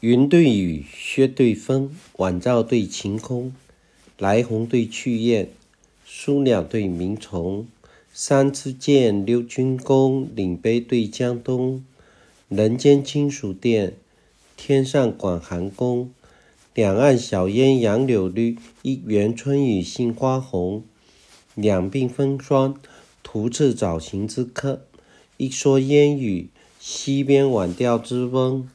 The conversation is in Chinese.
云对雨，雪对风，晚照对晴空，来鸿对去雁，枢鸟对鸣虫。三支箭，六军弓，岭北对江东。人间清暑殿，天上广寒宫。两岸晓烟杨柳绿，一园春雨杏花红。两鬓风霜，徒次早行之客。一蓑烟雨，溪边晚钓之翁。